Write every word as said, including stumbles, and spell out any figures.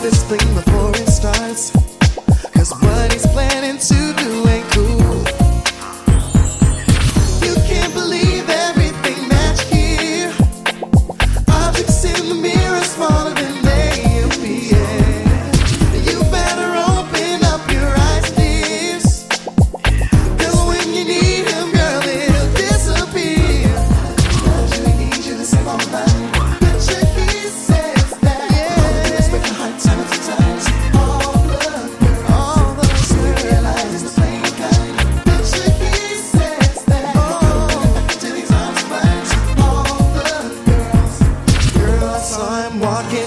this thing before it starts. Cause what he's planning to do ain't cool. You can't believe everything that you hear. Objects in the mirror smaller than they appear. You better open up your eyes and ears. Cause when you need him, girl, he'll disappear. Cause we need you to save all night. Bet you he says that. Yeah. It's making hard times and times. All the girls, all the girls realize the same kind. Bet you he says that. Oh, to these arms of mine. All the girls, girl, I saw him walking